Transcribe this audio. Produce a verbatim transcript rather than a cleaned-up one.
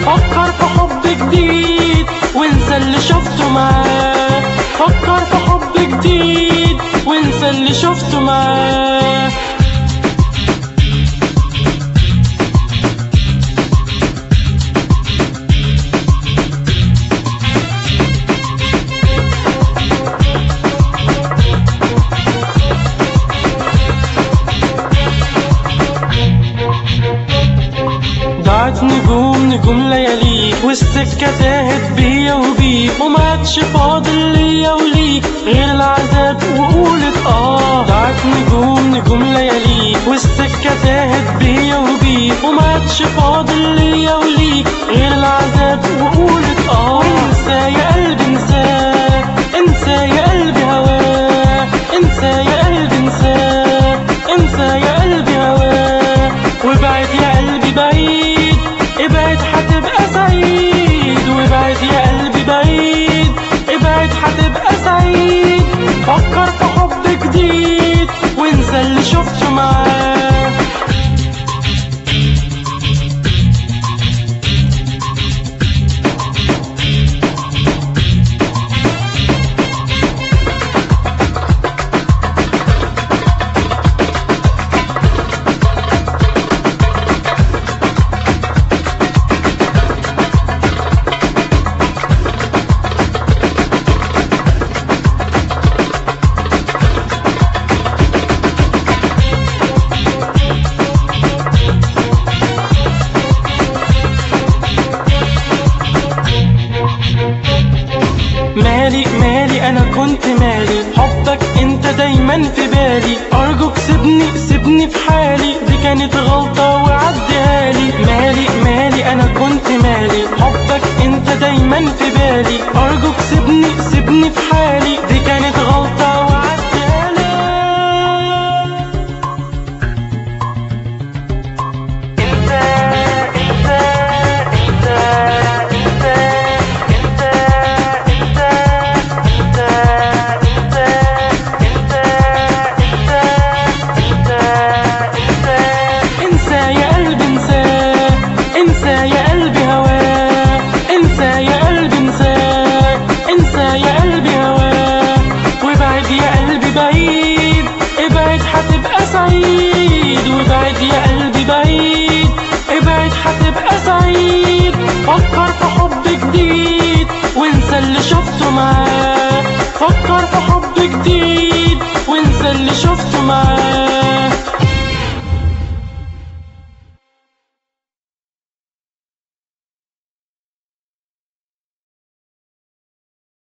فكر في حب جديد وانسى اللي شفته معاه. فكر في حب جديد وانسى اللي شفته معاه. ضاعت نجوم نجوم لياليك والسكة تاهت بيا وبيك ومعادش فاضل ليا وليك غير العذاب وقولت اه. ضاعت نجوم نجوم لياليك والسكة تاهت بيا وبيك ومعادش فاضل ليا وليك غير العذاب وقولت اه. انسى يا قلبي انساه، انسى يا قلبي هواه، انسى يا قلبي انساه، انسى يا قلبي هواه. وابعد يا قلبي بعيد، ابعد هتبقى سعيد. وابعد يا قلبي بعيد، ابعد هتبقى سعيد. فكر في حب جديد وانسى اللي شفته معاه. مالي مالي انا كنت مالي، حبك انت دايما في بالي. ارجوك سيبني سيبني في حالي، دي كانت غلطة وعديها لي. مالي مالي انا كنت مالي، حبك انت دايما في بالي. ارجوك سيبني سيبني في حالي، دي كانت غلطة وعديها لي. انت انت انت هتبقى سعيد. وابعد يا قلبي بعيد، ابعد هتبقى سعيد. فكر في حب جديد وانسى اللي شفته معاه. فكر في حب جديد وانسى اللي شفته معاه.